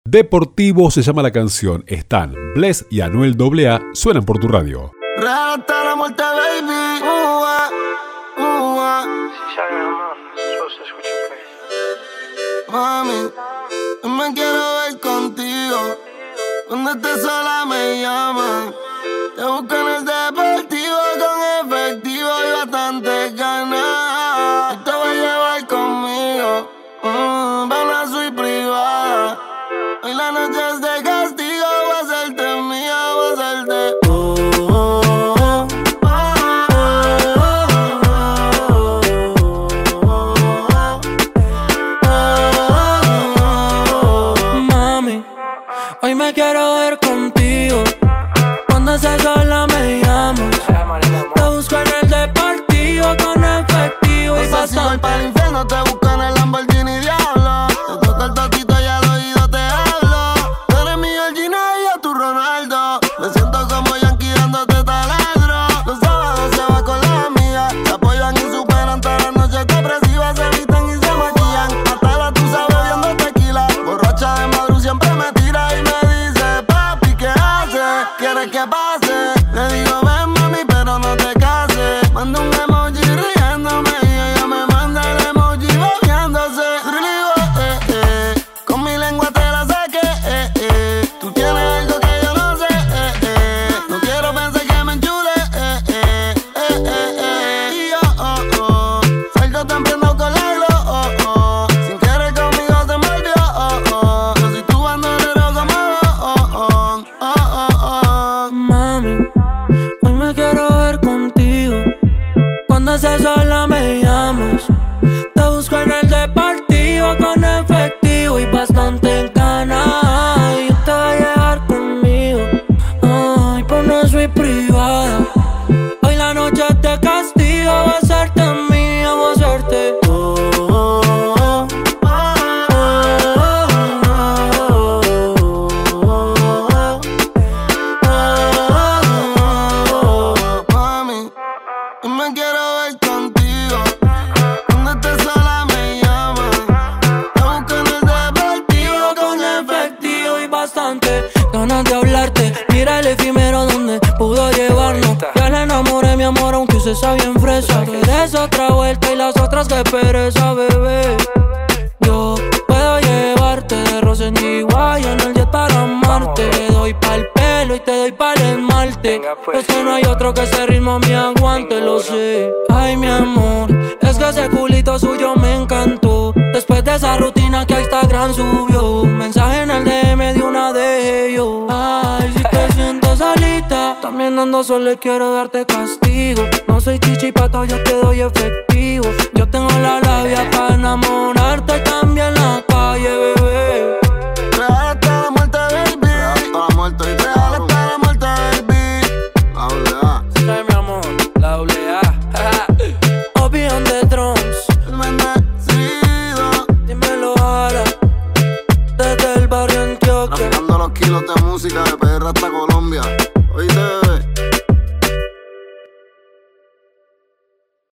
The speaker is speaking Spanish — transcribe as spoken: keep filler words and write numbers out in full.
Deportivo se llama la canción. Están Bless y Anuel A A, suenan por tu radio. Real hasta la muerte, baby. Uh-ah, uh-ah. Mami, yo me quiero ver contigo. Cuando estés sola me llaman. Te busco en el deportivo con efectivo y bastante ganas. Te voy a llevar conmigo mm, para una suite privada. Hoy la noche es de castigo, voy a hacerte mía, voy a hacerte oh, oh, oh, oh. Mami, hoy me quiero ver contigo. Cuando estés sola me llamas. Te busco en el deportivo con efectivo y bastante. Si voy para el infierno te busco en el Lamborghini Diablo. Te toco el toquito y al oído te hablo. Tú eres mi Georgina y yo tu Ronaldo. Me siento como Yankee dándote taladro. Los sábados se va con las amigas. Te apoyan y superan todas las noches depresivas. Se visten y se maquillan. Hasta la tusa bebiendo tequila. Borracha de madru siempre me tira y me dice: papi, ¿qué haces? ¿Quieres que pase? Le digo: ven mami, pero no te cases. Mando un emoji riéndome y ella me manda el emoji babeándose. Le digo, eh, eh, con mi lengua te la saqué, eh, eh. Tú tienes algo que yo no sé, eh, eh. No quiero pensar que me enchule, eh, eh, eh, eh, eh. Y yo, oh, oh, salgo tan prendado con la glow, oh, oh. Sin querer conmigo se me olvidó, oh, oh. Yo soy tu bandolero como vos, oh, oh, oh, oh, oh. Mami, hoy me quiero ver contigo. Cuando estés sola me llamas. Te busco en el deportivo con efectivo y bastante ganas. Y te voy a llevar conmigo, ay, por una suite privada. Hoy la noche te castigo, voy a hacerte mía, voy a hacerte oh, oh, oh, oh. Mami, yo me quiero ver contigo. Cuando estés sola me llaman. Te busco en el deportivo con efectivo y bastante ganas de hablarte. Mira el efímero donde pudo llevarnos. Ya le enamoré, mi amor, aunque usted está bien fresa. Tú eres otra vuelta y las otras que pereza, bebé. Yo puedo llevarte de Rosa en Iguay en el jet para amarte. Te doy pa'l pelo y te doy pa'l esmalte. Es que no hay otro que ese ritmo me aguante, lo sé. Ay, mi amor, es que ese culito suyo me encantó. Después de esa rutina que a Instagram subió, mensaje en el D M de una de ellos. Ay, si te sientes solita, también ando solo y quiero darte castigo. No soy chichipato, yo te doy efectivo. Yo tengo la labia para enamorarte también en la calle, bebé. Real hasta la muerte, baby. Real hasta la muerte, y real hasta la muerte, baby. La doble A. Sí, mi amor, la doble A. Obi on the drums. El bendecido. Dímelo ahora. Desde el barrio Antioquia. Traficando los kilos de música de P R hasta Colombia. Oíste.